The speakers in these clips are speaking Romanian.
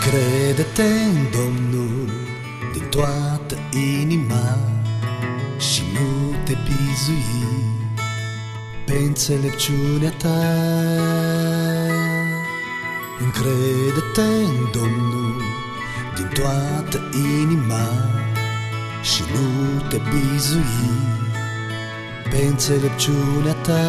Încrede-te în Domnul din toată inima și nu te bizui pe înțelepciunea ta. Încrede-te în Domnul din toată inima și nu te bizui pe înțelepciunea ta.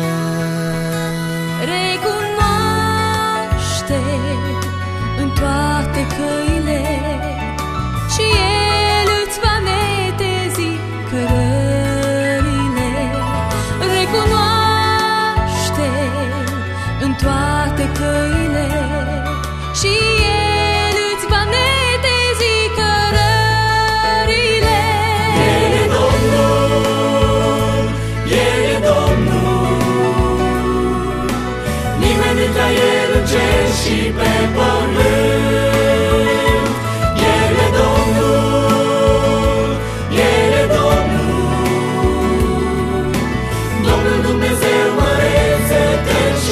Recunoaște în toate căile și El îți va netezi cărările. Recunoaște în toate căile și El îți va netezi cărările. El e Domnul, El e Domnul, nimeni nu ca El în cer și pe pământ. El e Domnul, El e Domnul, Domnul Dumnezeu măreț, etern și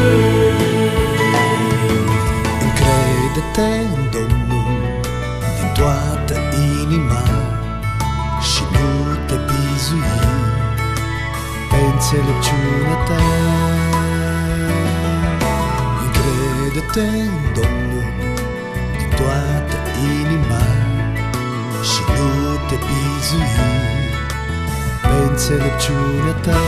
sfânt. Încrede-te în Domnul din toată inima și nu te bizui pe înțelepciunea ta. Încrede-te în Domnul din toată inima și nu te bizui pe înțelepciunea ta.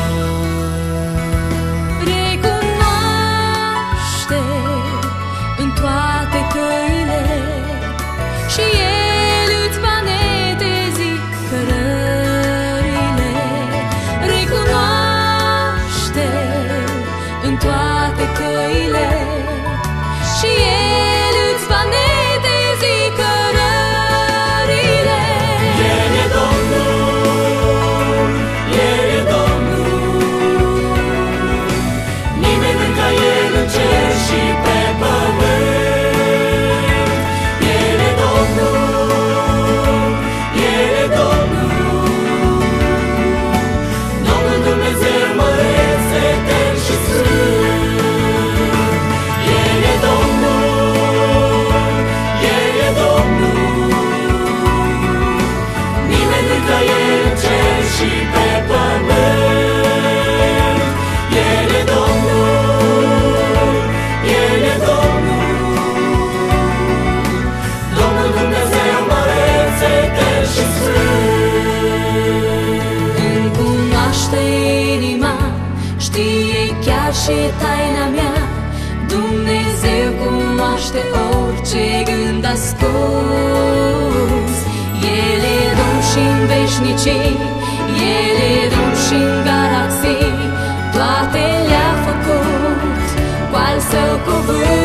Recunoaște în toate căile și El îți va netezi cărările. Recunoaște în toate căile și El îți va netezi cărările. El e Domnul, El e Domnul, nimeni nu ca El în cer și pe pământ. El e Domnul, El e Domnul, Domnul Dumnezeu măreț, etern și sfânt. El e Domnul, El e Domnul, nimeni nu ca El în cer și pe pământ. El e Domnul, El e Domnul, Domnul Dumnezeu măreț, etern și sfânt. Îmi cunoaște inima, știe chiar și taina mea. Dumnezeu cunoaște orice gând ascuns. El e Domn și-n veșnicii, El e Domn și-n galaxii, toate le-a făcut cu al Său cuvânt.